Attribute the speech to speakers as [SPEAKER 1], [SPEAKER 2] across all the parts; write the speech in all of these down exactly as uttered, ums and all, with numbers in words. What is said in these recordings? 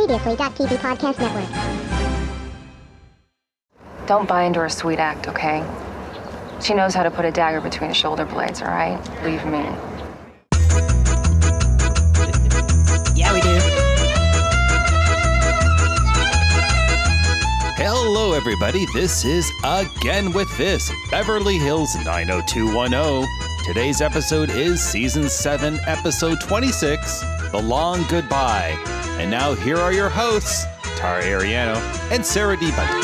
[SPEAKER 1] Previously.T V Podcast Network.
[SPEAKER 2] Don't buy into her sweet act, okay? She knows how to put a dagger between the shoulder blades, all right? Believe me.
[SPEAKER 3] Yeah, we do.
[SPEAKER 4] Hello, everybody. This is Again With This, Beverly Hills nine oh two one oh. Today's episode is Season seven, Episode twenty-six, The Long Goodbye. And now here are your hosts, Tara Ariano and Sarah D. Bunting.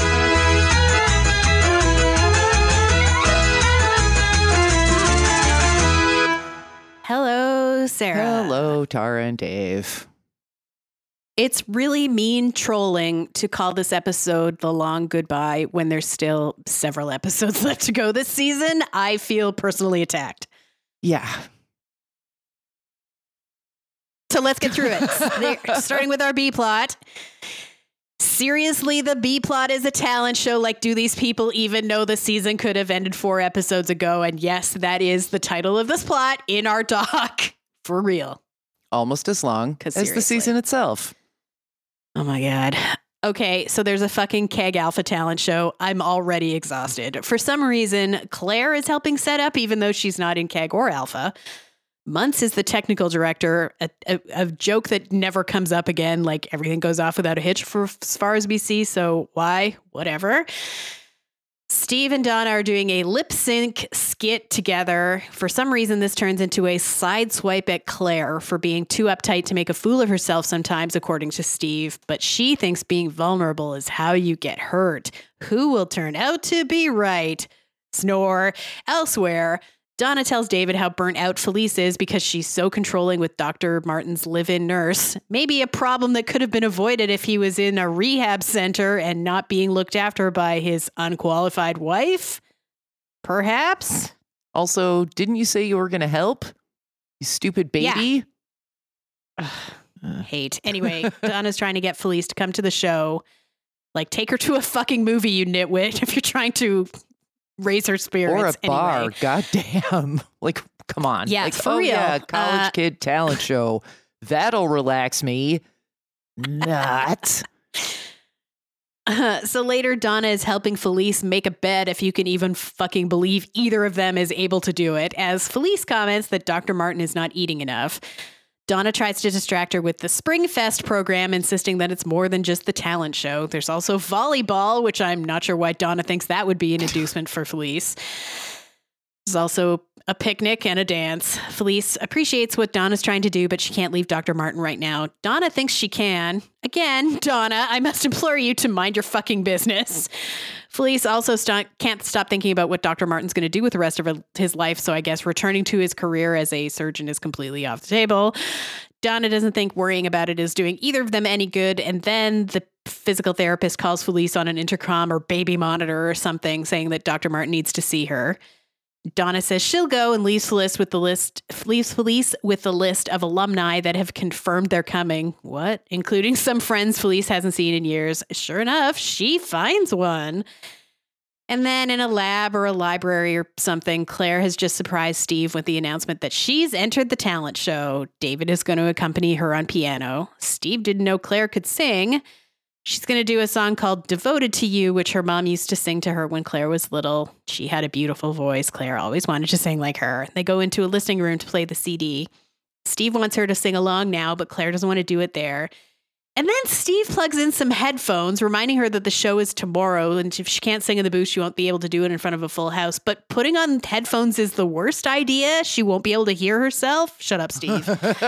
[SPEAKER 3] Hello, Sarah.
[SPEAKER 5] Hello, Tara and Dave.
[SPEAKER 3] It's really mean trolling to call this episode The Long Goodbye when there's still several episodes left to go this season. I feel personally attacked.
[SPEAKER 5] Yeah.
[SPEAKER 3] So let's get through it. Starting with our B plot. Seriously, the B plot is a talent show. Like, do these people even know the season could have ended four episodes ago? And yes, that is the title of this plot in our doc. For real.
[SPEAKER 5] Almost as long as
[SPEAKER 3] seriously.
[SPEAKER 5] the season itself.
[SPEAKER 3] Oh my God. Okay, so there's a fucking Keg Alpha talent show. I'm already exhausted. For some reason, Claire is helping set up, even though she's not in Keg or Alpha. Muntz is the technical director, a, a, a joke that never comes up again. Like, everything goes off without a hitch for as far as we see. So why? Whatever. Steve and Donna are doing a lip sync skit together. For some reason, this turns into a side swipe at Claire for being too uptight to make a fool of herself sometimes, according to Steve. But she thinks being vulnerable is how you get hurt. Who will turn out to be right? Snore. Elsewhere, Donna tells David how burnt out Felice is because she's so controlling with Doctor Martin's live-in nurse. Maybe a problem that could have been avoided if he was in a rehab center and not being looked after by his unqualified wife? Perhaps?
[SPEAKER 5] Also, didn't you say you were going to help? You stupid baby?
[SPEAKER 3] Yeah. Ugh, hate. Anyway, Donna's trying to get Felice to come to the show. Like, take her to a fucking movie, you nitwit, if you're trying to raise her spirits.
[SPEAKER 5] Or a bar.
[SPEAKER 3] Anyway.
[SPEAKER 5] Goddamn. Like, come on.
[SPEAKER 3] Yeah,
[SPEAKER 5] like,
[SPEAKER 3] for
[SPEAKER 5] oh,
[SPEAKER 3] real.
[SPEAKER 5] Yeah, college
[SPEAKER 3] Uh,
[SPEAKER 5] kid talent show. That'll relax me. Not.
[SPEAKER 3] Uh, so later, Donna is helping Felice make a bed, if you can even fucking believe either of them is able to do it, as Felice comments that Doctor Martin is not eating enough. Donna tries to distract her with the Springfest program, insisting that it's more than just the talent show. There's also volleyball, which I'm not sure why Donna thinks that would be an inducement for Felice. There's also a picnic and a dance. Felice appreciates what Donna's trying to do, but she can't leave Doctor Martin right now. Donna thinks she can. Again, Donna, I must implore you to mind your fucking business. Felice also st- can't stop thinking about what Doctor Martin's going to do with the rest of his life, so I guess returning to his career as a surgeon is completely off the table. Donna doesn't think worrying about it is doing either of them any good, and then the physical therapist calls Felice on an intercom or baby monitor or something, saying that Doctor Martin needs to see her. Donna says she'll go and leaves Felice with the list, leaves Felice with the list of alumni that have confirmed they're coming. What? Including some friends Felice hasn't seen in years. Sure enough, she finds one. And then in a lab or a library or something, Claire has just surprised Steve with the announcement that she's entered the talent show. David is going to accompany her on piano. Steve didn't know Claire could sing. She's going to do a song called Devoted to You, which her mom used to sing to her when Claire was little. She had a beautiful voice. Claire always wanted to sing like her. They go into a listening room to play the C D. Steve wants her to sing along now, but Claire doesn't want to do it there. And then Steve plugs in some headphones, reminding her that the show is tomorrow, and if she can't sing in the booth, she won't be able to do it in front of a full house. But putting on headphones is the worst idea. She won't be able to hear herself. Shut up, Steve.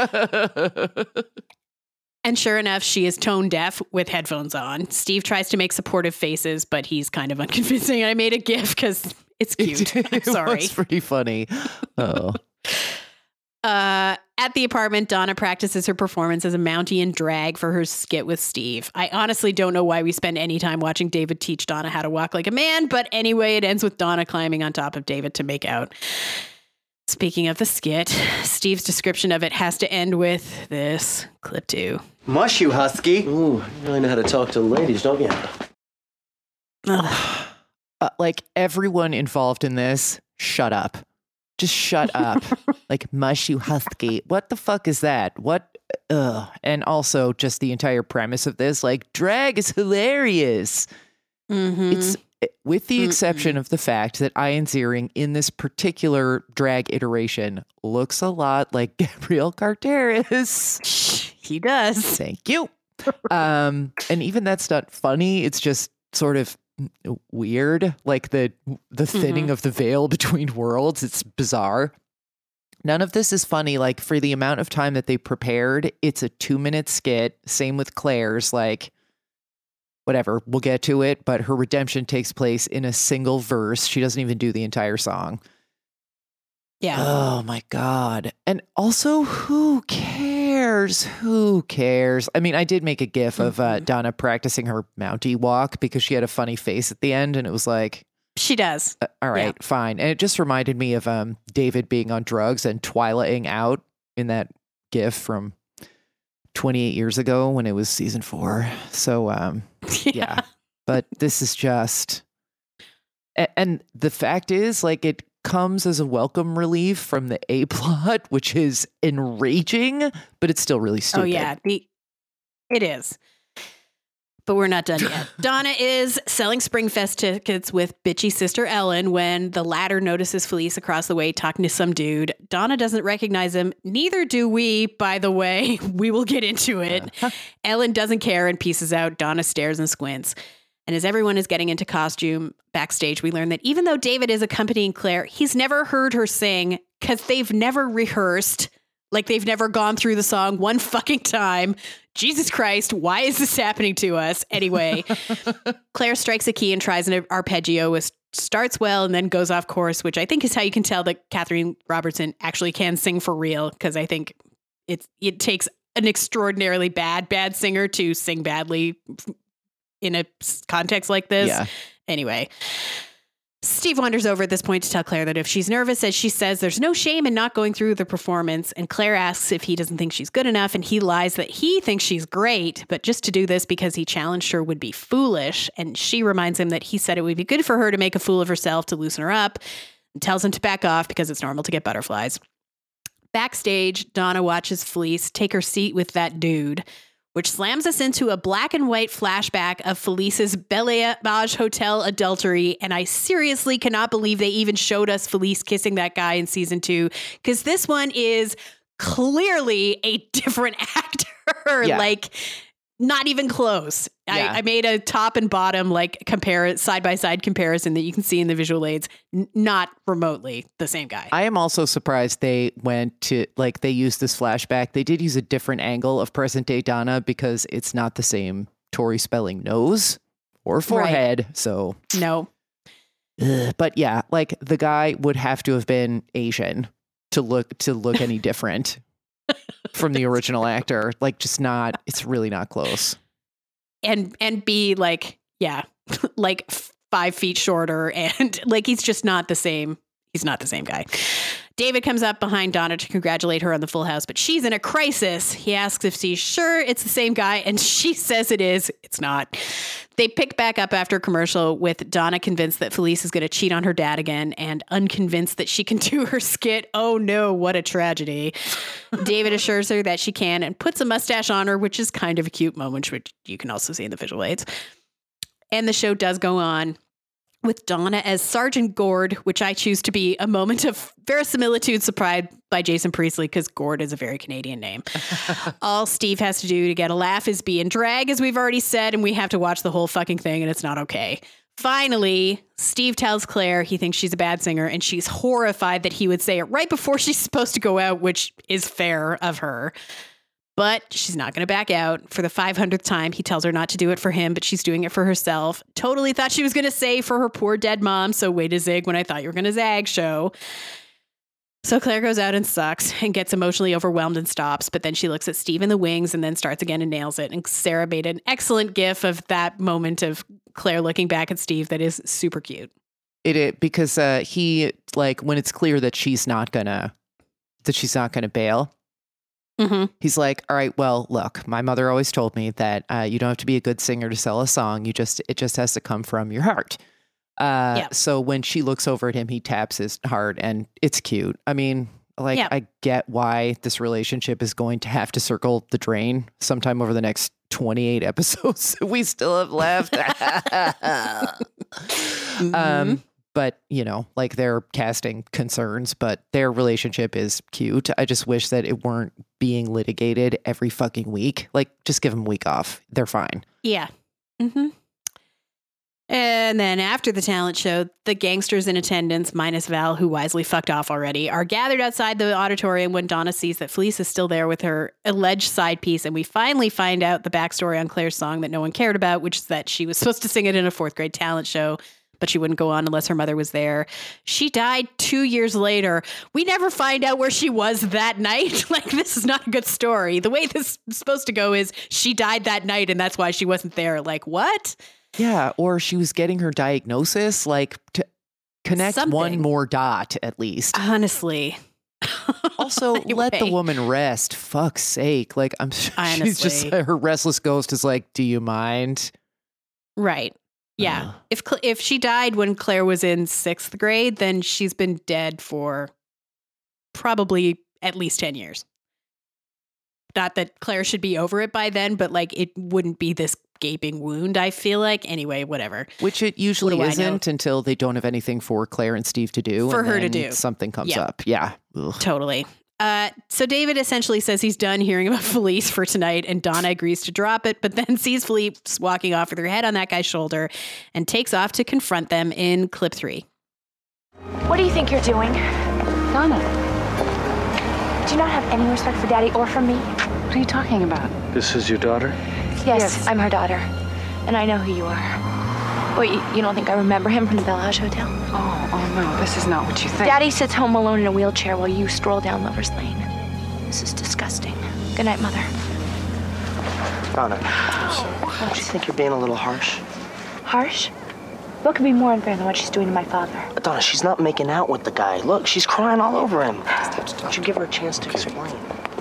[SPEAKER 3] And sure enough, she is tone deaf with headphones on. Steve tries to make supportive faces, but he's kind of unconvincing. I made a gif because it's cute.
[SPEAKER 5] It,
[SPEAKER 3] I'm sorry.
[SPEAKER 5] It's pretty funny. Oh.
[SPEAKER 3] Uh, at the apartment, Donna practices her performance as a Mountie in drag for her skit with Steve. I honestly don't know why we spend any time watching David teach Donna how to walk like a man, but anyway, it ends with Donna climbing on top of David to make out. Speaking of the skit, Steve's description of it has to end with this. Clip two.
[SPEAKER 6] Mush, you husky.
[SPEAKER 7] Ooh, you really know how to talk to ladies, don't you?
[SPEAKER 3] Ugh.
[SPEAKER 5] Uh, like, everyone involved in this, shut up. Just shut up. Like, mush, you husky. What the fuck is that? What? ugh. And also just the entire premise of this, like, drag is hilarious.
[SPEAKER 3] Mm-hmm.
[SPEAKER 5] It's with the exception
[SPEAKER 3] Mm-mm.
[SPEAKER 5] of the fact that Ian Ziering in this particular drag iteration looks a lot like Gabriel Carteris.
[SPEAKER 3] He does.
[SPEAKER 5] Thank you. Um, and even that's not funny. It's just sort of weird, like the the thinning
[SPEAKER 3] Mhm.
[SPEAKER 5] of the veil between worlds. It's bizarre. None of this is funny. Like, for the amount of time that they prepared, it's a two minute skit. Same with Claire's. Like, whatever, we'll get to it. But her redemption takes place in a single verse. She doesn't even do the entire song.
[SPEAKER 3] Yeah.
[SPEAKER 5] Oh my God. And also, who cares? Who cares? I mean, I did make a gif of uh,
[SPEAKER 3] Mhm.
[SPEAKER 5] Donna practicing her Mountie walk because she had a funny face at the end. And it was like,
[SPEAKER 3] She does.
[SPEAKER 5] uh, all right,
[SPEAKER 3] Yeah.
[SPEAKER 5] fine. And it just reminded me of um, David being on drugs and Twilating out in that gif from twenty-eight years ago when it was season four. So, um, yeah. But this is just, a- and the fact is, like, it comes as a welcome relief from the A plot, which is enraging, but it's still really stupid.
[SPEAKER 3] Oh yeah, the it is. But we're not done yet. Donna is selling Springfest tickets with bitchy sister Ellen when the latter notices Felice across the way talking to some dude. Donna doesn't recognize him. Neither do we, by the way. We will get into it. Ellen doesn't care and pieces out. Donna stares and squints. And as everyone is getting into costume backstage, we learn that even though David is accompanying Claire, he's never heard her sing because they've never rehearsed. Like, they've never gone through the song one fucking time. Jesus Christ, why is this happening to us? Anyway, Claire strikes a key and tries an arpeggio, which starts well and then goes off course, which I think is how you can tell that Katherine Robertson actually can sing for real, because I think it's it takes an extraordinarily bad, bad singer to sing badly in a context like this.
[SPEAKER 5] Yeah.
[SPEAKER 3] Anyway, Steve wanders over at this point to tell Claire that if she's nervous, as she says, there's no shame in not going through the performance. And Claire asks if he doesn't think she's good enough, and he lies that he thinks she's great, but just to do this because he challenged her would be foolish. And she reminds him that he said it would be good for her to make a fool of herself to loosen her up, and tells him to back off because it's normal to get butterflies. Backstage, Donna watches Felice take her seat with that dude, which slams us into a black and white flashback of Felice's Belle Etage Hotel adultery. And I seriously cannot believe they even showed us Felice kissing that guy in season two, because this one is clearly a different actor.
[SPEAKER 5] Yeah.
[SPEAKER 3] Like, not even close.
[SPEAKER 5] Yeah.
[SPEAKER 3] I, I made a top and bottom, like, compare side by side comparison that you can see in the visual aids. N- not remotely the same guy.
[SPEAKER 5] I am also surprised they went to, like, they used this flashback. They did use a different angle of present day Donna because it's not the same Tori Spelling nose or forehead. So,
[SPEAKER 3] no.
[SPEAKER 5] ugh. But yeah, like, the guy would have to have been Asian to look to look any different from the original actor. Like, just not, it's really not close.
[SPEAKER 3] And and be like, yeah, like five feet shorter, and like he's just not the same. He's not the same guy. David comes up behind Donna to congratulate her on the Full House, but she's in a crisis. He asks if she's sure it's the same guy, and she says it is. It's not. They pick back up after a commercial with Donna convinced that Felice is going to cheat on her dad again and unconvinced that she can do her skit. Oh no, what a tragedy. David assures her that she can and puts a mustache on her, which is kind of a cute moment, which you can also see in the visual aids. And the show does go on with Donna as Sergeant Gord, which I choose to be a moment of verisimilitude supplied by Jason Priestley, because Gord is a very Canadian name. All Steve has to do to get a laugh is be in drag, as we've already said, and we have to watch the whole fucking thing, and it's not okay. Finally, Steve tells Claire he thinks she's a bad singer, and she's horrified that he would say it right before she's supposed to go out, which is fair of her. But she's not going to back out. For the five hundredth time, he tells her not to do it for him, but she's doing it for herself. Totally thought she was going to say for her poor dead mom, so way to zig when I thought you were going to zag show. So Claire goes out and sucks and gets emotionally overwhelmed and stops, but then she looks at Steve in the wings and then starts again and nails it. And Sarah made an excellent gif of that moment of Claire looking back at Steve that is super cute.
[SPEAKER 5] It, it because uh, he, like, when it's clear that she's not gonna, that she's not gonna bail,
[SPEAKER 3] Mm-hmm.
[SPEAKER 5] he's like, all right, well, look, my mother always told me that uh, you don't have to be a good singer to sell a song. You just, it just has to come from your heart. Uh,
[SPEAKER 3] Yeah.
[SPEAKER 5] So when she looks over at him, he taps his heart, and it's cute. I mean, like,
[SPEAKER 3] Yeah.
[SPEAKER 5] I get why this relationship is going to have to circle the drain sometime over the next twenty-eight episodes that we still have left.
[SPEAKER 3] Mm-hmm.
[SPEAKER 5] Um, but, you know, like they're casting concerns, but their relationship is cute. I just wish that it weren't being litigated every fucking week. Like, just give them a week off. They're fine.
[SPEAKER 3] Yeah. Mm-hmm. And then after the talent show, the gangsters in attendance, minus Val, who wisely fucked off already, are gathered outside the auditorium when Donna sees that Felice is still there with her alleged side piece. And we finally find out the backstory on Claire's song that no one cared about, which is that she was supposed to sing it in a fourth grade talent show, but she wouldn't go on unless her mother was there. She died two years later. We never find out where she was that night. Like, this is not a good story. The way this is supposed to go is she died that night and that's why she wasn't there. Like, what?
[SPEAKER 5] Yeah, or she was getting her diagnosis, like to connect
[SPEAKER 3] Something.
[SPEAKER 5] one more dot at least.
[SPEAKER 3] Honestly.
[SPEAKER 5] Also, let the
[SPEAKER 3] Anyway.
[SPEAKER 5] woman rest. Fuck's sake. Like, I'm sure she's just,
[SPEAKER 3] Honestly.
[SPEAKER 5] her restless ghost is like, do you mind?
[SPEAKER 3] Right. Yeah.
[SPEAKER 5] Uh.
[SPEAKER 3] If Cl- if she died when Claire was in sixth grade, then she's been dead for probably at least ten years. Not that Claire should be over it by then, but like it wouldn't be this gaping wound, I feel like. Anyway, whatever.
[SPEAKER 5] Which it usually
[SPEAKER 3] What do I know?
[SPEAKER 5] isn't until they don't have anything for Claire and Steve to do.
[SPEAKER 3] For
[SPEAKER 5] and
[SPEAKER 3] her to
[SPEAKER 5] then
[SPEAKER 3] do.
[SPEAKER 5] Something comes
[SPEAKER 3] Yeah.
[SPEAKER 5] up. Yeah. Ugh.
[SPEAKER 3] Totally. Uh, so David essentially says he's done hearing about Felice for tonight, and Donna agrees to drop it, but then sees Felice walking off with her head on that guy's shoulder and takes off to confront them in clip three.
[SPEAKER 6] What do you think you're doing?
[SPEAKER 2] Donna,
[SPEAKER 6] Do you not have any respect for Daddy or for me?
[SPEAKER 2] what are you talking about?
[SPEAKER 7] This is your daughter?
[SPEAKER 6] Yes,
[SPEAKER 2] Yes.
[SPEAKER 6] I'm her daughter. And I know who you are. Wait, you, you don't think I remember him from the Bellage Hotel?
[SPEAKER 2] Oh, oh no, this is not what you think.
[SPEAKER 6] Daddy sits home alone in a wheelchair while you stroll down Lover's Lane. This is disgusting. Good night, Mother.
[SPEAKER 7] Donna, don't you think you're being a little harsh?
[SPEAKER 6] Harsh? What could be more unfair than what she's doing to my father?
[SPEAKER 7] Donna, she's not making out with the guy. Look, she's crying all over him. Don't you give her a chance to explain?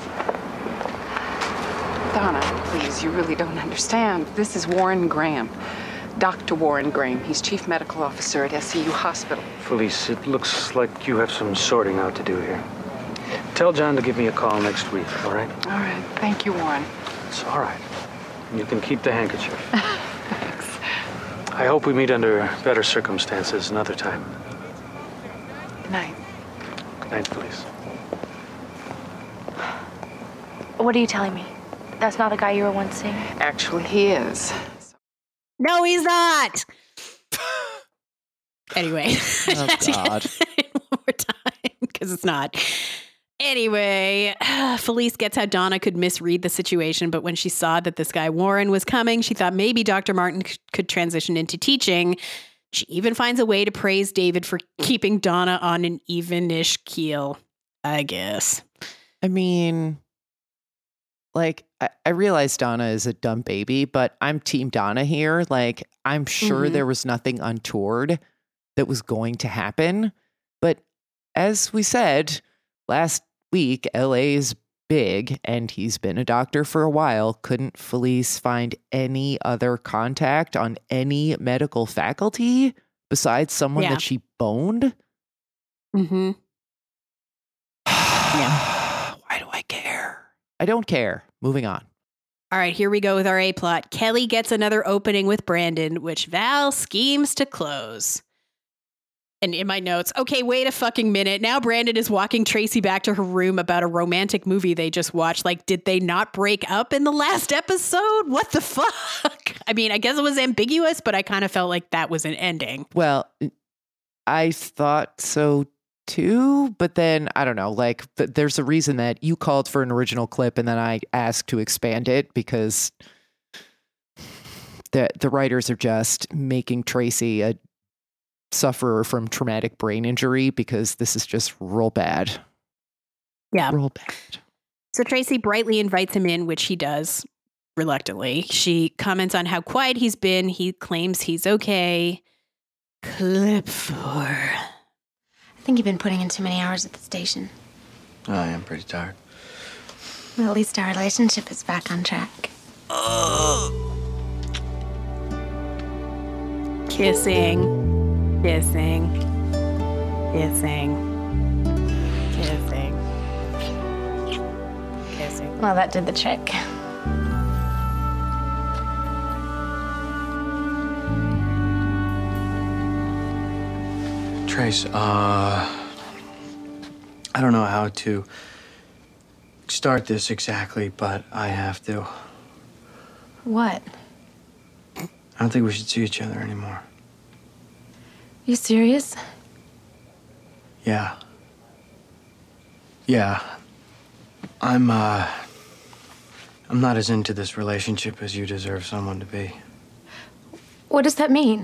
[SPEAKER 8] Donna, please, you really don't understand. This is Warren Graham. Doctor Warren Graham. He's chief medical officer at S C U Hospital.
[SPEAKER 9] Felice, it looks like you have some sorting out to do here. Tell John to give me a call next week, all right?
[SPEAKER 8] All right. Thank you, Warren.
[SPEAKER 9] It's all right. You can keep the handkerchief. I hope we meet under better circumstances another time.
[SPEAKER 8] Good night.
[SPEAKER 9] Good night, Felice.
[SPEAKER 6] What are you telling me? That's not the guy you were once seeing?
[SPEAKER 8] Actually, he is.
[SPEAKER 3] No, he's not. Anyway.
[SPEAKER 5] Oh, God.
[SPEAKER 3] One more time, because it's not. Anyway, Felice gets how Donna could misread the situation, but when she saw that this guy Warren was coming, she thought maybe Doctor Martin c- could transition into teaching. She even finds a way to praise David for keeping Donna on an even-ish keel, I guess.
[SPEAKER 5] I mean, like, I, I realize Donna is a dumb baby, but I'm Team Donna here. Like, I'm sure
[SPEAKER 3] Mhm.
[SPEAKER 5] there was nothing untoward that was going to happen. But as we said last week, L A is big and he's been a doctor for a while. Couldn't Felice find any other contact on any medical faculty besides someone
[SPEAKER 3] Yeah.
[SPEAKER 5] that she boned?
[SPEAKER 3] Mm-hmm.
[SPEAKER 5] Yeah. Why do I care? I don't care. Moving on.
[SPEAKER 3] All right, here we go with our A plot. Kelly gets another opening with Brandon, which Val schemes to close. And in my notes, okay, wait a fucking minute. Now Brandon is walking Tracy back to her room about a romantic movie they just watched. Like, did they not break up in the last episode? What the fuck? I mean, I guess it was ambiguous, but I kind of felt like that was an ending.
[SPEAKER 5] Well, I thought so too, but then I don't know, like th- there's a reason that you called for an original clip and then I asked to expand it because the the writers are just making Tracy a sufferer from traumatic brain injury because this is just real bad.
[SPEAKER 3] Yeah.
[SPEAKER 5] Real bad.
[SPEAKER 3] So Tracy brightly invites him in, which he does reluctantly. She comments on how quiet he's been. He claims he's okay. Clip four.
[SPEAKER 10] I think you've been putting in too many hours at the station.
[SPEAKER 7] I am pretty tired.
[SPEAKER 10] Well, at least our relationship is back on track.
[SPEAKER 3] Kissing. Kissing. Kissing. Kissing.
[SPEAKER 10] Well, that did the trick.
[SPEAKER 11] Trace, uh... I don't know how to start this exactly, but I have to.
[SPEAKER 10] What?
[SPEAKER 11] I don't think we should see each other anymore.
[SPEAKER 10] You serious?
[SPEAKER 11] Yeah. Yeah. I'm, uh... I'm not as into this relationship as you deserve someone to be.
[SPEAKER 10] What does that mean?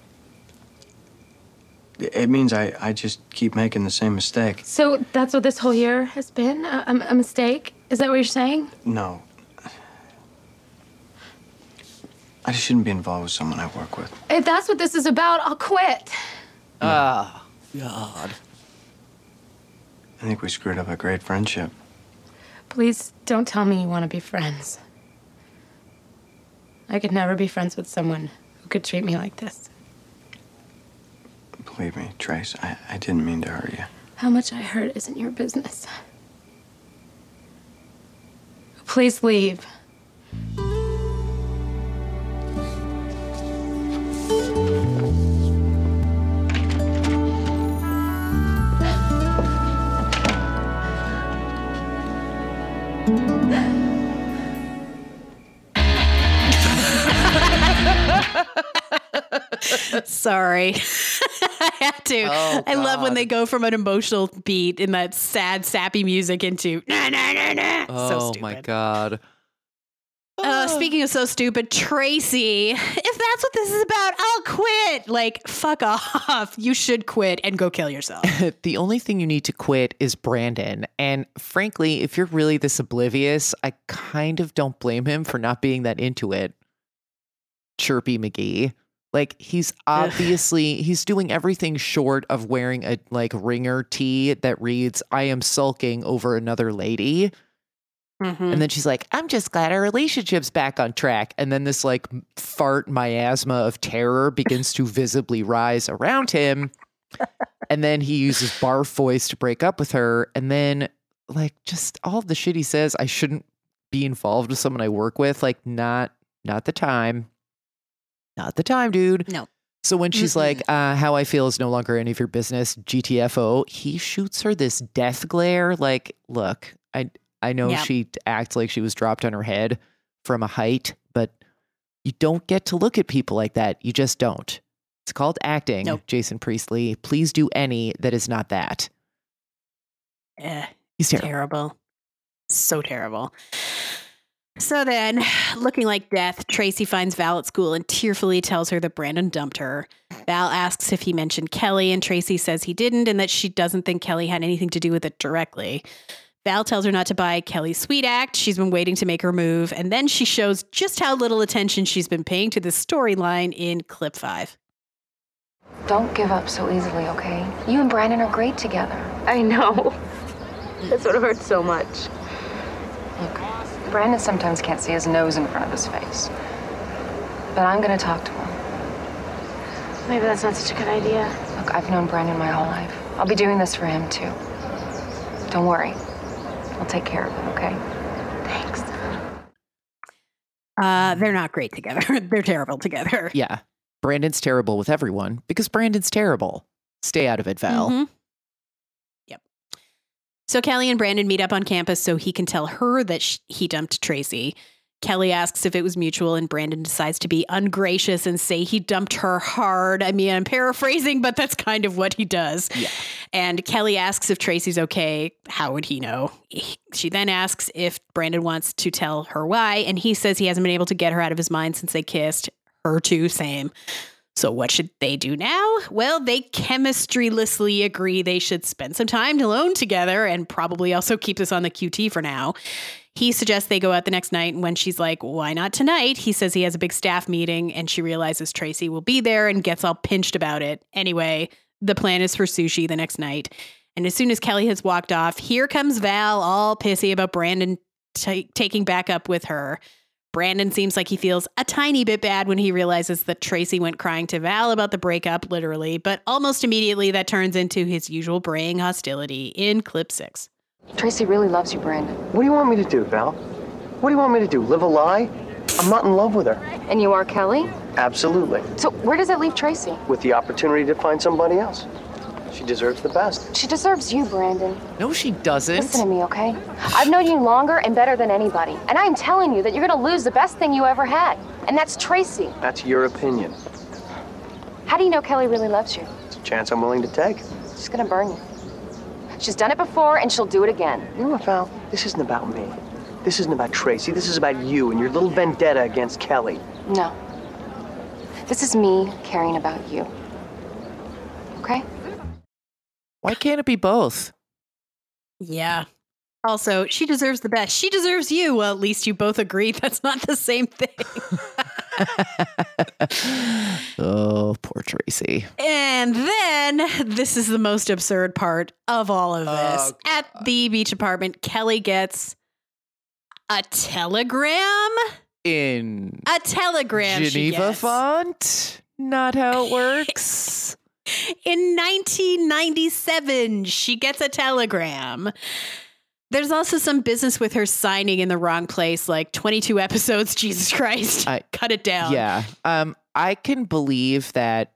[SPEAKER 11] It means I, I just keep making the same mistake.
[SPEAKER 10] So that's what this whole year has been? A, a, a mistake? Is that what you're saying?
[SPEAKER 11] No. I just shouldn't be involved with someone I work with.
[SPEAKER 10] If that's what this is about, I'll quit.
[SPEAKER 5] Oh, God.
[SPEAKER 11] I think we screwed up a great friendship.
[SPEAKER 10] Please don't tell me you want to be friends. I could never be friends with someone who could treat me like this.
[SPEAKER 11] Believe me, Trace, I, I didn't mean to hurt you.
[SPEAKER 10] How much I hurt isn't your business. Please leave.
[SPEAKER 3] Sorry. I have to.
[SPEAKER 5] Oh,
[SPEAKER 3] I love when
[SPEAKER 5] God.
[SPEAKER 3] they go from an emotional beat in that sad, sappy music into nah, nah, nah, nah.
[SPEAKER 5] Oh,
[SPEAKER 3] So stupid.
[SPEAKER 5] my God.
[SPEAKER 3] Uh, speaking of so stupid, Tracy, if that's what this is about, I'll quit. Like, fuck off. You should quit and go kill yourself.
[SPEAKER 5] The only thing you need to quit is Brandon. And frankly, if you're really this oblivious, I kind of don't blame him for not being that into it. Chirpy McGee. Like, he's obviously, he's doing everything short of wearing a, like, ringer tee that reads, I am sulking over another lady.
[SPEAKER 3] Mm-hmm.
[SPEAKER 5] And then she's like, I'm just glad our relationship's back on track. And then this, like, fart miasma of terror begins to visibly rise around him. And then he uses barf voice to break up with her. And then, like, just all of the shit he says, I shouldn't be involved with someone I work with. Like, not, not the time. Not the time, dude.
[SPEAKER 3] No.
[SPEAKER 5] So when she's
[SPEAKER 3] Mm-mm.
[SPEAKER 5] like, uh, how I feel is no longer any of your business, G T F O, he shoots her this death glare. Like, look, I I know
[SPEAKER 3] Yep.
[SPEAKER 5] she acts like she was dropped on her head from a height, but you don't get to look at people like that. You just don't. It's called acting,
[SPEAKER 3] Nope.
[SPEAKER 5] Jason Priestley. Please do any that is not that.
[SPEAKER 3] Eh,
[SPEAKER 5] He's terrible.
[SPEAKER 3] terrible. So terrible. So then, looking like death, Tracy finds Val at school and tearfully tells her that Brandon dumped her. Val asks if he mentioned Kelly, and Tracy says he didn't and that she doesn't think Kelly had anything to do with it directly. Val tells her not to buy Kelly's sweet act. She's been waiting to make her move, and then she shows just how little attention she's been paying to this storyline in clip five.
[SPEAKER 2] Don't give up so easily, okay? You and Brandon are great together.
[SPEAKER 6] I know. That's what hurts so much.
[SPEAKER 2] Look, Brandon sometimes can't see his nose in front of his face. But I'm gonna talk to him.
[SPEAKER 6] Maybe that's not such a good idea.
[SPEAKER 2] Look, I've known Brandon my whole life. I'll be doing this for him, too. Don't worry. I'll take care of him, okay?
[SPEAKER 6] Thanks.
[SPEAKER 3] Uh, they're not great together. They're terrible together.
[SPEAKER 5] Yeah. Brandon's terrible with everyone because Brandon's terrible. Stay out of it, Val.
[SPEAKER 3] Mhm. Yep. So Kelly and Brandon meet up on campus so he can tell her that sh- he dumped Tracy. Kelly asks if it was mutual, and Brandon decides to be ungracious and say he dumped her hard. I mean, I'm paraphrasing, but that's kind of what he does.
[SPEAKER 5] Yeah.
[SPEAKER 3] And Kelly asks if Tracy's okay. How would he know? He- She then asks if Brandon wants to tell her why, and he says he hasn't been able to get her out of his mind since they kissed. Her too, same. So what should they do now? Well, they chemistrylessly agree they should spend some time alone together and probably also keep this on the Q T for now. He suggests they go out the next night, and when she's like, why not tonight? He says he has a big staff meeting, and she realizes Tracy will be there and gets all pinched about it. Anyway, the plan is for sushi the next night. And as soon as Kelly has walked off, here comes Val, all pissy about Brandon t- taking back up with her. Brandon seems like he feels a tiny bit bad when he realizes that Tracy went crying to Val about the breakup, literally, but almost immediately that turns into his usual braying hostility in clip six.
[SPEAKER 2] Tracy really loves you, Brandon.
[SPEAKER 7] What do you want me to do, Val? What do you want me to do? Live a lie? I'm not in love with her.
[SPEAKER 2] And you are Kelly?
[SPEAKER 7] Absolutely.
[SPEAKER 2] So where does it leave Tracy?
[SPEAKER 7] With the opportunity to find somebody else. She deserves the best.
[SPEAKER 2] She deserves you, Brandon.
[SPEAKER 5] No, she doesn't.
[SPEAKER 2] Listen to me, okay? I've known you longer and better than anybody. And I'm telling you that you're gonna lose the best thing you ever had. And that's Tracy.
[SPEAKER 7] That's your opinion.
[SPEAKER 2] How do you know Kelly really loves you?
[SPEAKER 7] It's a chance I'm willing to take.
[SPEAKER 2] She's gonna burn you. She's done it before and she'll do it again.
[SPEAKER 7] You know what, Val? This isn't about me. This isn't about Tracy. This is about you and your little vendetta against Kelly.
[SPEAKER 2] No. This is me caring about you. Okay?
[SPEAKER 5] Why can't it be both?
[SPEAKER 3] Yeah. Also, she deserves the best. She deserves you. Well, at least you both agree that's not the same thing.
[SPEAKER 5] Oh, poor Tracy.
[SPEAKER 3] And then this is the most absurd part of all of this. Oh, at the beach apartment, Kelly gets a telegram.
[SPEAKER 5] In
[SPEAKER 3] a telegram.
[SPEAKER 5] Geneva font? Not how it works.
[SPEAKER 3] In nineteen ninety-seven, she gets a telegram. There's also some business with her signing in the wrong place, like twenty-two episodes. Jesus Christ. I, Cut it down.
[SPEAKER 5] Yeah. Um, I can believe that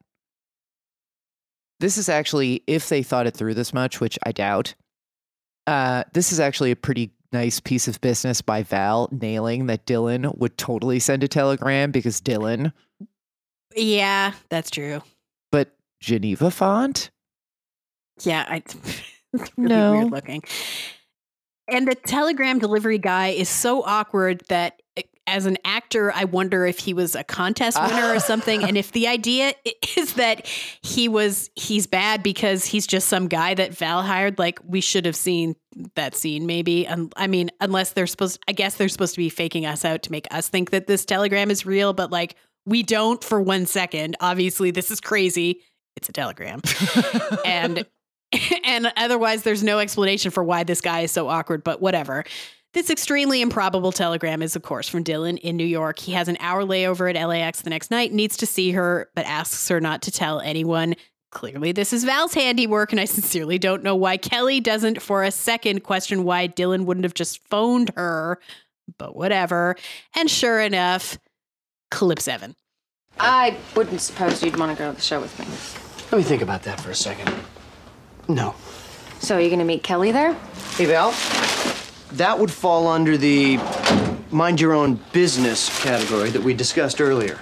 [SPEAKER 5] this is actually, if they thought it through this much, which I doubt, uh, this is actually a pretty nice piece of business by Val, nailing that Dylan would totally send a telegram because Dylan.
[SPEAKER 3] Yeah, that's true.
[SPEAKER 5] But Geneva font?
[SPEAKER 3] Yeah, I really
[SPEAKER 5] no.
[SPEAKER 3] weird looking. And the telegram delivery guy is so awkward that as an actor, I wonder if he was a contest winner or something. And if the idea is that he was, he's bad because he's just some guy that Val hired, like we should have seen that scene maybe. Um, I mean, unless they're supposed, I guess they're supposed to be faking us out to make us think that this telegram is real, but like we don't for one second. Obviously, this is crazy. It's a telegram. and And otherwise, there's no explanation for why this guy is so awkward, but whatever. This extremely improbable telegram is, of course, from Dylan in New York. He has an hour layover at L A X the next night, needs to see her, but asks her not to tell anyone. Clearly, this is Val's handiwork, and I sincerely don't know why Kelly doesn't for a second question why Dylan wouldn't have just phoned her, but whatever. And sure enough, clip seven.
[SPEAKER 2] I wouldn't suppose you'd want to go to the show with me.
[SPEAKER 11] Let me think about that for a second. No.
[SPEAKER 2] So are you going to meet Kelly there?
[SPEAKER 7] Hey, Val. That would fall under the mind your own business category that we discussed earlier.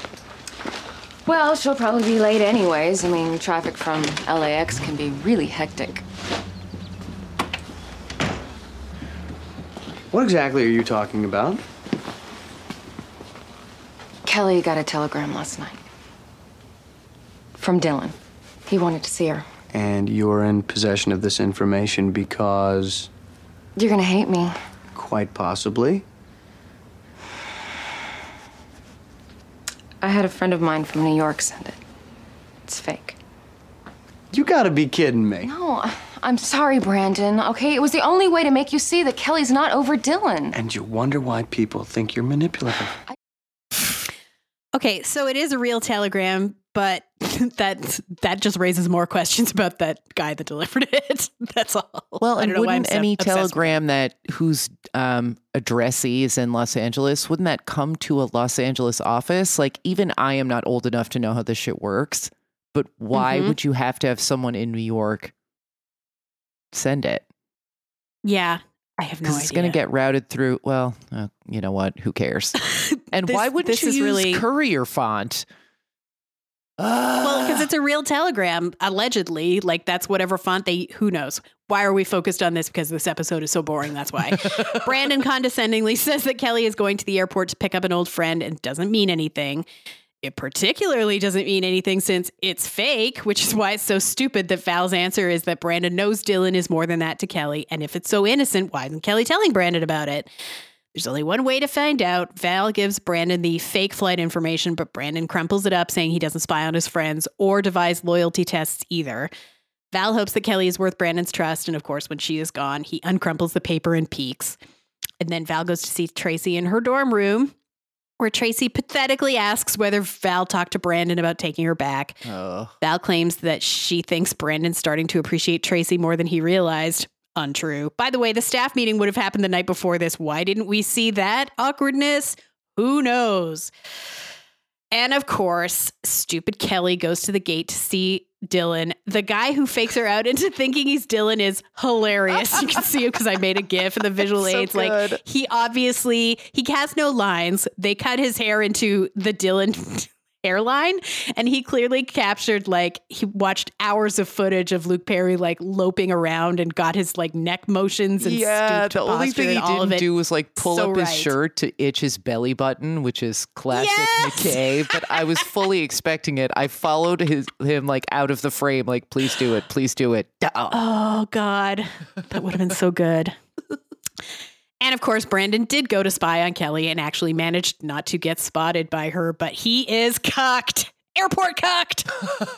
[SPEAKER 2] Well, she'll probably be late anyways. I mean, traffic from L A X can be really hectic.
[SPEAKER 11] What exactly are you talking about?
[SPEAKER 2] Kelly got a telegram last night. From Dylan. He wanted to see her.
[SPEAKER 11] And you're in possession of this information because...
[SPEAKER 2] You're gonna hate me.
[SPEAKER 11] Quite possibly.
[SPEAKER 2] I had a friend of mine from New York send it. It's fake.
[SPEAKER 11] You gotta be kidding me.
[SPEAKER 2] No, I'm sorry, Brandon, okay? It was the only way to make you see that Kelly's not over Dylan.
[SPEAKER 11] And you wonder why people think you're manipulative.
[SPEAKER 2] I-
[SPEAKER 3] Okay, so it is a real telegram, but that that just raises more questions about that guy that delivered it. That's all.
[SPEAKER 5] Well,
[SPEAKER 3] I
[SPEAKER 5] and
[SPEAKER 3] don't know why I'm
[SPEAKER 5] wouldn't
[SPEAKER 3] so
[SPEAKER 5] any
[SPEAKER 3] obsessed with
[SPEAKER 5] telegram that whose um, addressee is in Los Angeles, wouldn't that come to a Los Angeles office? Like, even I am not old enough to know how this shit works, but why
[SPEAKER 3] Mhm.
[SPEAKER 5] would you have to have someone in New York send it?
[SPEAKER 3] Yeah, I have no
[SPEAKER 5] Because
[SPEAKER 3] idea.
[SPEAKER 5] it's going to get routed through, well, uh, you know what? Who cares? And
[SPEAKER 3] This-
[SPEAKER 5] why wouldn't
[SPEAKER 3] this
[SPEAKER 5] you
[SPEAKER 3] is
[SPEAKER 5] use
[SPEAKER 3] really-
[SPEAKER 5] courier font?
[SPEAKER 3] Well, because it's a real telegram, allegedly. Like, that's whatever font they, who knows? Why are we focused on this? Because this episode is so boring, that's why. Brandon condescendingly says that Kelly is going to the airport to pick up an old friend and doesn't mean anything. It particularly doesn't mean anything since it's fake, which is why it's so stupid that Val's answer is that Brandon knows Dylan is more than that to Kelly. And if it's so innocent, why isn't Kelly telling Brandon about it? There's only one way to find out. Val gives Brandon the fake flight information, but Brandon crumples it up, saying he doesn't spy on his friends or devise loyalty tests either. Val hopes that Kelly is worth Brandon's trust, and of course, when she is gone, he uncrumples the paper and peeks. And then Val goes to see Tracy in her dorm room, where Tracy pathetically asks whether Val talked to Brandon about taking her back.
[SPEAKER 5] Oh.
[SPEAKER 3] Val claims that she thinks Brandon's starting to appreciate Tracy more than he realized. untrue. By the way, the staff meeting would have happened the night before this. Why didn't we see that awkwardness? Who knows? And of course, stupid Kelly goes to the gate to see Dylan. The guy who fakes her out into thinking he's Dylan is hilarious. You can see him because I made a GIF of the visual so aids. Good. Like, he obviously, he has no lines. They cut his hair into the Dylan hairline, and he clearly captured, like, he watched hours of footage of Luke Perry like loping around and got his like neck motions and
[SPEAKER 5] yeah the only thing he didn't do was like pull
[SPEAKER 3] so
[SPEAKER 5] up his
[SPEAKER 3] right.
[SPEAKER 5] shirt to itch his belly button, which is classic yes! McKay, but I was fully expecting it. I followed his him like out of the frame, like, please do it, please do it.
[SPEAKER 3] Oh, oh God, that would have been so good. And of course, Brandon did go to spy on Kelly and actually managed not to get spotted by her, but he is cucked. Airport cucked.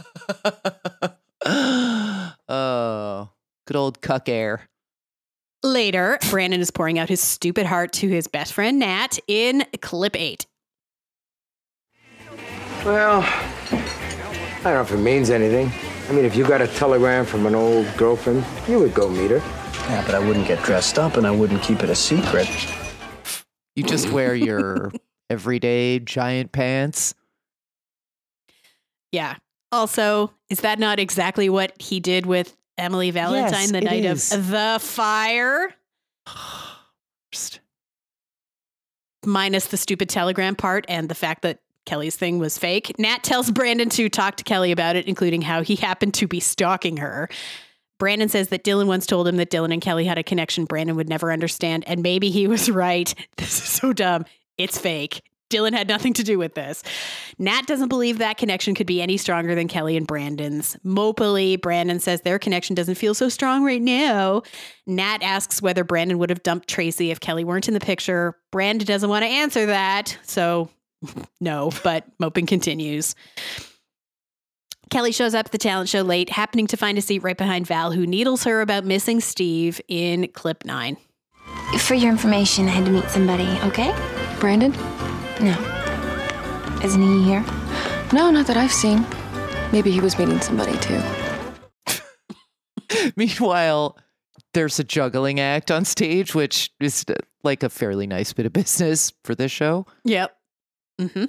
[SPEAKER 5] Oh, good old cuck air.
[SPEAKER 3] Later, Brandon is pouring out his stupid heart to his best friend, Nat, in clip eight.
[SPEAKER 12] Well, I don't know if it means anything. I mean, if you got a telegram from an old girlfriend, you would go meet her.
[SPEAKER 11] Yeah, but I wouldn't get dressed up and I wouldn't keep it a secret.
[SPEAKER 5] You just wear your everyday giant pants.
[SPEAKER 3] Yeah. Also, is that not exactly what he did with Emily Valentine
[SPEAKER 5] yes,
[SPEAKER 3] the night
[SPEAKER 5] is.
[SPEAKER 3] of the fire? Minus the stupid telegram part and the fact that Kelly's thing was fake. Nat tells Brandon to talk to Kelly about it, including how he happened to be stalking her. Brandon says that Dylan once told him that Dylan and Kelly had a connection Brandon would never understand, and maybe he was right. This is so dumb. It's fake. Dylan had nothing to do with this. Nat doesn't believe that connection could be any stronger than Kelly and Brandon's. Mopily, Brandon says their connection doesn't feel so strong right now. Nat asks whether Brandon would have dumped Tracy if Kelly weren't in the picture. Brandon doesn't want to answer that, so no, but moping continues. Kelly shows up at the talent show late, happening to find a seat right behind Val, who needles her about missing Steve in clip nine.
[SPEAKER 13] For your information, I had to meet somebody, okay?
[SPEAKER 2] Brandon?
[SPEAKER 13] No. Isn't he here?
[SPEAKER 2] No, not that I've seen. Maybe he was meeting somebody, too.
[SPEAKER 5] Meanwhile, there's a juggling act on stage, which is like a fairly nice bit of business for this show.
[SPEAKER 3] Yep. Mm-hmm.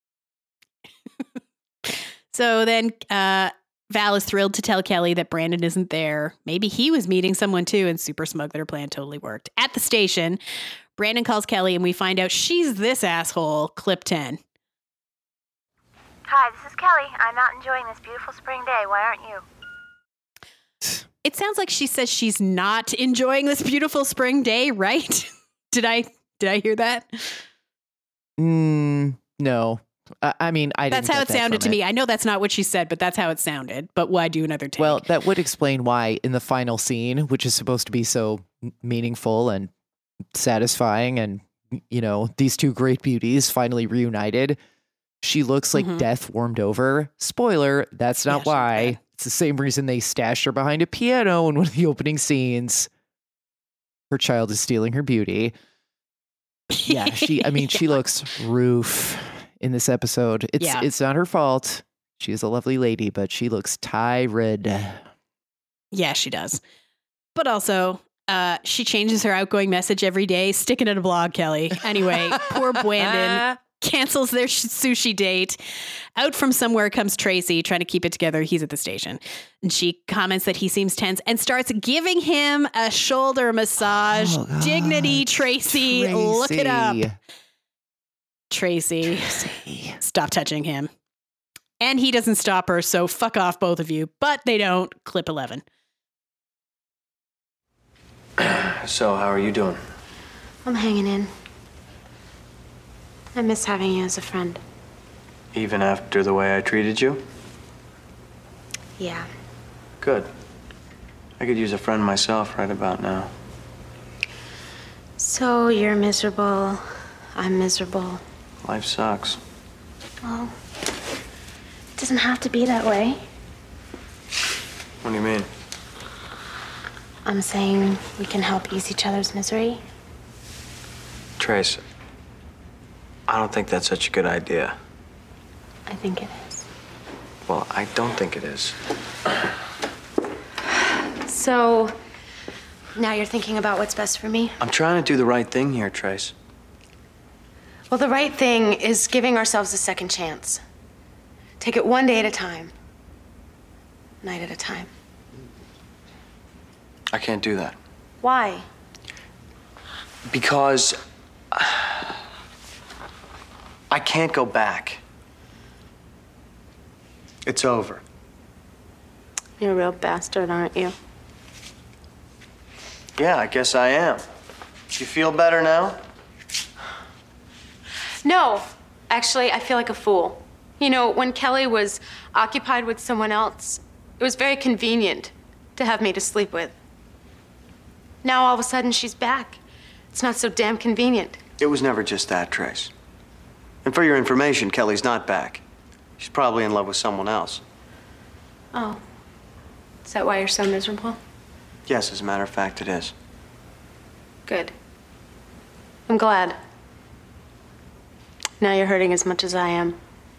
[SPEAKER 3] So then uh, Val is thrilled to tell Kelly that Brandon isn't there. Maybe he was meeting someone too, and super smug that her plan totally worked. At the station, Brandon calls Kelly and we find out she's this asshole. Clip ten.
[SPEAKER 14] Hi, this is Kelly. I'm out enjoying this beautiful spring day. Why aren't you?
[SPEAKER 3] It sounds like she says she's not enjoying this beautiful spring day, right? did I did I hear that?
[SPEAKER 5] Mm, no. Uh, I mean, I
[SPEAKER 3] That's
[SPEAKER 5] didn't
[SPEAKER 3] how
[SPEAKER 5] get
[SPEAKER 3] it
[SPEAKER 5] that
[SPEAKER 3] sounded
[SPEAKER 5] from
[SPEAKER 3] to
[SPEAKER 5] it.
[SPEAKER 3] me. I know that's not what she said, but that's how it sounded. But why do another take?
[SPEAKER 5] Well, that would explain why in the final scene, which is supposed to be so meaningful and satisfying, and, you know, these two great beauties finally reunited, she looks like
[SPEAKER 3] Mhm.
[SPEAKER 5] death warmed over. Spoiler, that's not
[SPEAKER 3] Yeah,
[SPEAKER 5] why. It's the same reason they stashed her behind a piano in one of the opening scenes. Her child is stealing her beauty. Yeah, she, I mean, she looks roof in this episode. It's
[SPEAKER 3] Yeah.
[SPEAKER 5] it's not her fault. She is a lovely lady, but she looks tired.
[SPEAKER 3] Yeah, she does. But also, uh, she changes her outgoing message every day. Stick it in a blog, Kelly. Anyway, poor Brandon cancels their sh- sushi date. Out from somewhere comes Tracy, trying to keep it together. He's at the station. And she comments that he seems tense and starts giving him a shoulder massage.
[SPEAKER 5] Oh, God.
[SPEAKER 3] Dignity, Tracy.
[SPEAKER 5] Tracy.
[SPEAKER 3] Look it up. Tracy,
[SPEAKER 5] Tracy.
[SPEAKER 3] Stop touching him. And he doesn't stop her, so fuck off, both of you. But they don't. Clip eleven.
[SPEAKER 11] So, how are you doing?
[SPEAKER 10] I'm hanging in. I miss having you as a friend.
[SPEAKER 11] Even after the way I treated you?
[SPEAKER 10] Yeah.
[SPEAKER 11] Good. I could use a friend myself right about now.
[SPEAKER 10] So you're miserable. I'm miserable.
[SPEAKER 11] Life sucks.
[SPEAKER 10] Well, it doesn't have to be that way.
[SPEAKER 11] What do you mean?
[SPEAKER 10] I'm saying we can help ease each other's misery.
[SPEAKER 11] Trace, I don't think that's such a good idea.
[SPEAKER 10] I think it is.
[SPEAKER 11] Well, I don't think it is.
[SPEAKER 10] So, Now you're thinking about what's best for me?
[SPEAKER 7] I'm trying to do the right thing here, Trace.
[SPEAKER 10] Well, the right thing is giving ourselves a second chance. Take it one day at a time. Night at a time.
[SPEAKER 7] I can't do that.
[SPEAKER 10] Why?
[SPEAKER 7] Because I can't go back. It's over.
[SPEAKER 10] You're a real bastard, aren't you?
[SPEAKER 7] Yeah, I guess I am. You feel better now?
[SPEAKER 10] No. Actually, I feel like a fool. You know, when Kelly was occupied with someone else, it was very convenient to have me to sleep with. Now all of a sudden she's back. It's not so damn convenient.
[SPEAKER 7] It was never just that, Trace. And for your information, Kelly's not back. She's probably in love with someone else.
[SPEAKER 10] Oh. Is that why you're so miserable?
[SPEAKER 7] Yes, as a matter of fact, it is.
[SPEAKER 10] Good. I'm glad. Now you're hurting as much as I am.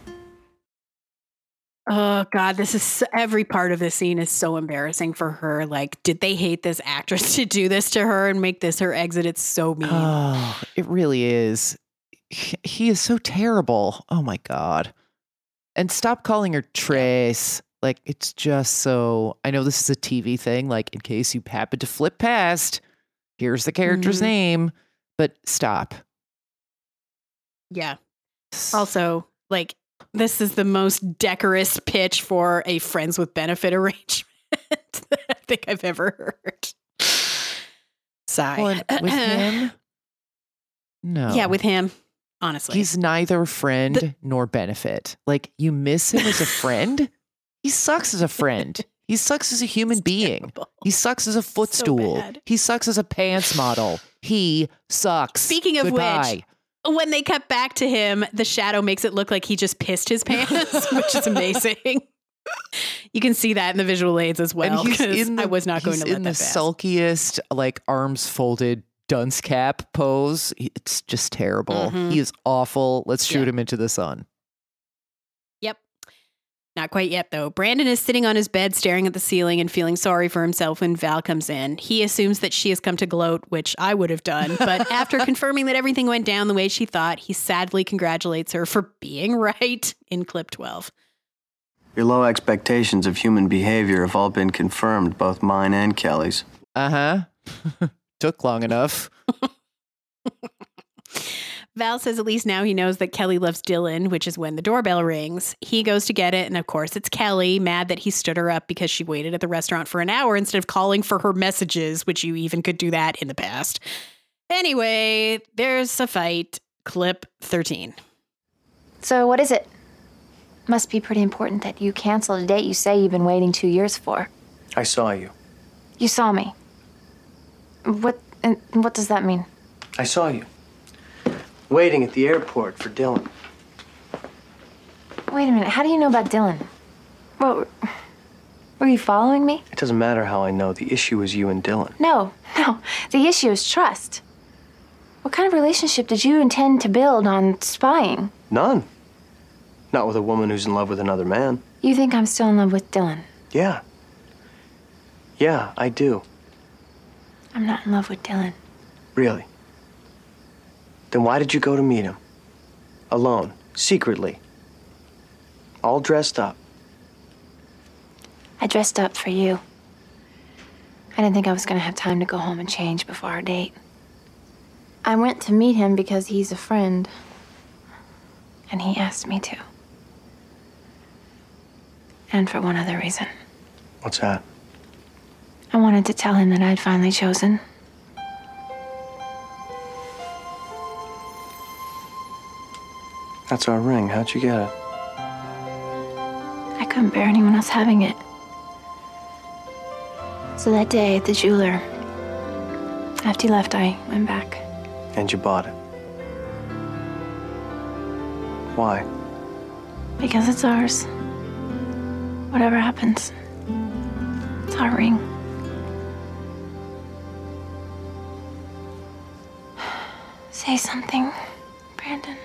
[SPEAKER 3] Oh God, this is every part of this scene is so embarrassing for her. Like, did they hate this actress to do this to her and make this her exit? It's so mean.
[SPEAKER 5] Oh, it really is. He, he is so terrible. Oh my God. And stop calling her Trace. Like, it's just so, I know this is a T V thing. Like, in case you happen to flip past, here's the character's
[SPEAKER 3] Mm-hmm.
[SPEAKER 5] name, but stop.
[SPEAKER 3] Yeah. Also, like, this is the most decorous pitch for a friends with benefit arrangement that I think I've ever heard. Sigh.
[SPEAKER 5] Well, and with him? No.
[SPEAKER 3] Yeah, with him. Honestly.
[SPEAKER 5] He's neither friend
[SPEAKER 3] The-
[SPEAKER 5] nor benefit. Like, you miss him as a friend? He sucks as a friend. He sucks as a human being.
[SPEAKER 3] terrible.
[SPEAKER 5] He sucks as a footstool.
[SPEAKER 3] bad.
[SPEAKER 5] He sucks as a pants model. He sucks.
[SPEAKER 3] Speaking of
[SPEAKER 5] Goodbye.
[SPEAKER 3] which, when they cut back to him, the shadow makes it look like he just pissed his pants, which is amazing. You can see that in the visual aids as well.
[SPEAKER 5] And he's
[SPEAKER 3] 'Cause
[SPEAKER 5] in the,
[SPEAKER 3] I was not going
[SPEAKER 5] he's
[SPEAKER 3] to let
[SPEAKER 5] in
[SPEAKER 3] that
[SPEAKER 5] the
[SPEAKER 3] pass.
[SPEAKER 5] sulkiest, like, arms folded dunce cap pose. It's just terrible.
[SPEAKER 3] Mhm.
[SPEAKER 5] He is awful. Let's shoot
[SPEAKER 3] Yeah.
[SPEAKER 5] him into the sun.
[SPEAKER 3] Yep. Not quite yet, though. Brandon is sitting on his bed staring at the ceiling and feeling sorry for himself when Val comes in. He assumes that she has come to gloat, which I would have done. But after confirming that everything went down the way she thought, he sadly congratulates her for being right in clip twelve.
[SPEAKER 7] Your low expectations of human behavior have all been confirmed, both mine and Kelly's.
[SPEAKER 5] Uh huh. Took long enough.
[SPEAKER 3] Val says at least now he knows that Kelly loves Dylan, which is when the doorbell rings. He goes to get it, and of course it's Kelly, mad that he stood her up because she waited at the restaurant for an hour instead of calling for her messages, which you even could do that in the past. Anyway, there's a fight. Clip thirteen.
[SPEAKER 13] So what is it? Must be pretty important that you canceled a date you say you've been waiting two years for.
[SPEAKER 7] I saw you.
[SPEAKER 13] You saw me. What, and what does that mean?
[SPEAKER 7] I saw you. Waiting at the airport for Dylan.
[SPEAKER 13] Wait a minute, how do you know about Dylan? What, were you following me?
[SPEAKER 7] It doesn't matter how I know. The issue is you and Dylan.
[SPEAKER 13] No, no, the issue is trust. What kind of relationship did you intend to build on spying?
[SPEAKER 7] None. Not with a woman who's in love with another man.
[SPEAKER 13] You think I'm still in love with Dylan?
[SPEAKER 7] Yeah. Yeah, I do.
[SPEAKER 13] I'm not in love with Dylan.
[SPEAKER 7] Really? Then why did you go to meet him? Alone, secretly. All dressed up.
[SPEAKER 13] I dressed up for you. I didn't think I was gonna have time to go home and change before our date. I went to meet him because he's a friend. And he asked me to. And for one other reason.
[SPEAKER 7] What's that?
[SPEAKER 13] I wanted to tell him that I'd finally chosen.
[SPEAKER 7] That's our ring. How'd you get it?
[SPEAKER 13] I couldn't bear anyone else having it. So that day at the jeweler, after he left, I went back.
[SPEAKER 7] And you bought it. Why?
[SPEAKER 13] Because it's ours. Whatever happens, it's our ring. Say something, Brandon.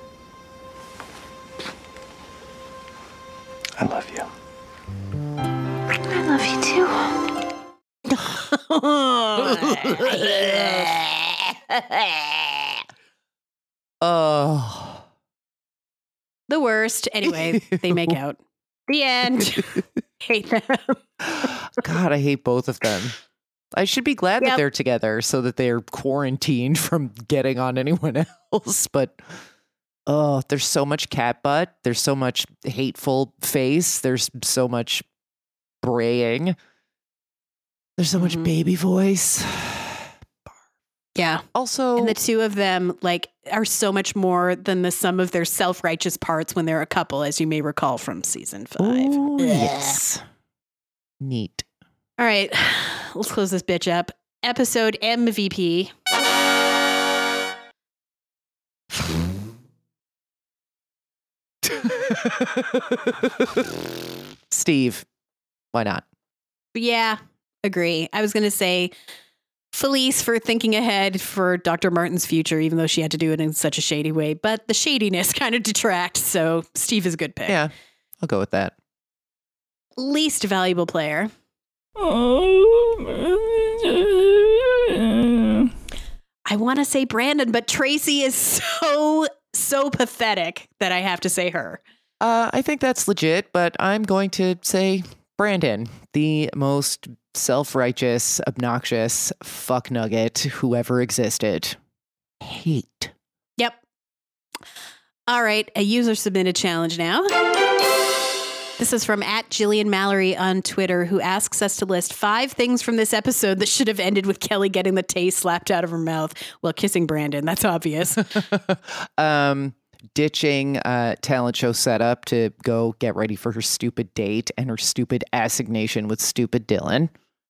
[SPEAKER 7] I love you.
[SPEAKER 13] I love you too.
[SPEAKER 5] Oh.
[SPEAKER 3] The worst. Anyway, they make out. The end. Hate them.
[SPEAKER 5] God, I hate both of them. I should be glad
[SPEAKER 3] Yep.
[SPEAKER 5] that they're together so that they're quarantined from getting on anyone else. But oh, there's so much cat butt. There's so much hateful face. There's so much braying. There's so much
[SPEAKER 3] Mm-hmm.
[SPEAKER 5] baby voice.
[SPEAKER 3] Yeah.
[SPEAKER 5] Also,
[SPEAKER 3] and the two of them like are so much more than the sum of their self-righteous parts when they're a couple, as you may recall from season five.
[SPEAKER 5] Ooh, yes. Neat.
[SPEAKER 3] All right, let's close this bitch up. Episode M V P.
[SPEAKER 5] Steve, why not?
[SPEAKER 3] Yeah, agree. I was going to say Felice for thinking ahead for Doctor Martin's future, even though she had to do it in such a shady way. But the shadiness kind of detracts, so Steve is a good pick.
[SPEAKER 5] Yeah, I'll go with that.
[SPEAKER 3] Least valuable player. I want to say Brandon, but Tracy is so, so pathetic that I have to say her.
[SPEAKER 5] Uh, I think that's legit, but I'm going to say Brandon, the most self-righteous, obnoxious fuck nugget who ever existed. Hate.
[SPEAKER 3] Yep. All right, a user submitted challenge now. This is from at Jillian Mallory on Twitter, who asks us to list five things from this episode that should have ended with Kelly getting the taste slapped out of her mouth while kissing Brandon. That's obvious.
[SPEAKER 5] um, ditching uh, talent show setup to go get ready for her stupid date and her stupid assignation with stupid Dylan.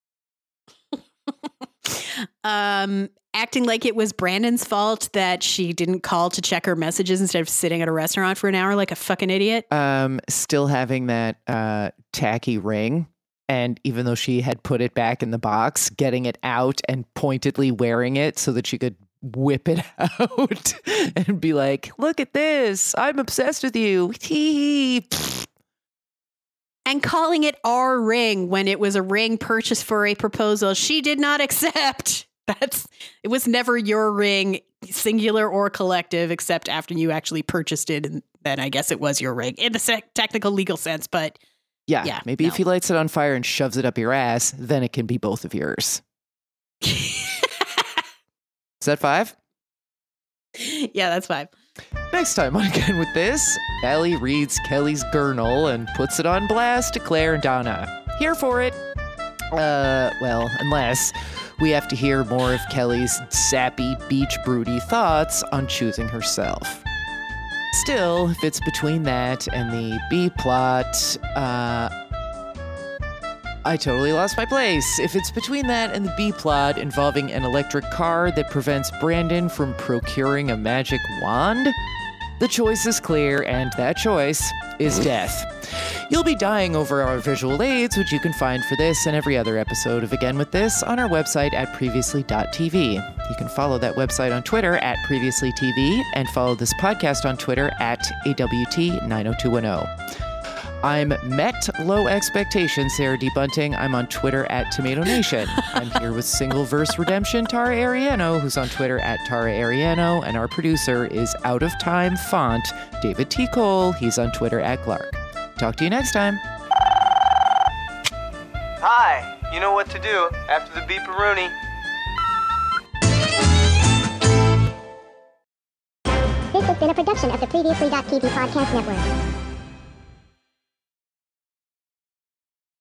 [SPEAKER 3] um, acting like it was Brandon's fault that she didn't call to check her messages instead of sitting at a restaurant for an hour like a fucking idiot.
[SPEAKER 5] Um, still having that uh, tacky ring. And even though she had put it back in the box, getting it out and pointedly wearing it so that she could whip it out and be like, look at this. I'm obsessed with you. Tee.
[SPEAKER 3] And calling it our ring when it was a ring purchased for a proposal she did not accept. That's it was never your ring, singular or collective, except after you actually purchased it. And then I guess it was your ring in the sec- technical legal sense. But
[SPEAKER 5] Yeah,
[SPEAKER 3] yeah
[SPEAKER 5] maybe
[SPEAKER 3] no.
[SPEAKER 5] if he lights it on fire and shoves it up your ass, then it can be both of yours. Is that five?
[SPEAKER 3] Yeah, that's five.
[SPEAKER 5] Next time on Again With This, Allie reads Kelly's Gurnal and puts it on blast to Claire and Donna. Here for it. Uh, well, unless we have to hear more of Kelly's sappy, beach broody thoughts on choosing herself. Still, if it's between that and the B plot, uh, I totally lost my place. If it's between that and the B plot involving an electric car that prevents Brandon from procuring a magic wand, the choice is clear, and that choice is death. You'll be dying over our visual aids, which you can find for this and every other episode of Again With This on our website at previously dot t v. You can follow that website on Twitter at previously t v and follow this podcast on Twitter at A W T nine oh two one oh. I'm Met Low Expectations, Sarah D. Bunting. I'm on Twitter at Tomato Nation. I'm here with Single Verse Redemption, Tara Ariano, who's on Twitter at Tara Ariano, and our producer is Out of Time Font, David T. Cole. He's on Twitter at Clark. Talk to you next time.
[SPEAKER 7] Hi, you know what to do after the beeparoonie.
[SPEAKER 1] This has been a production of the previously dot t v podcast network.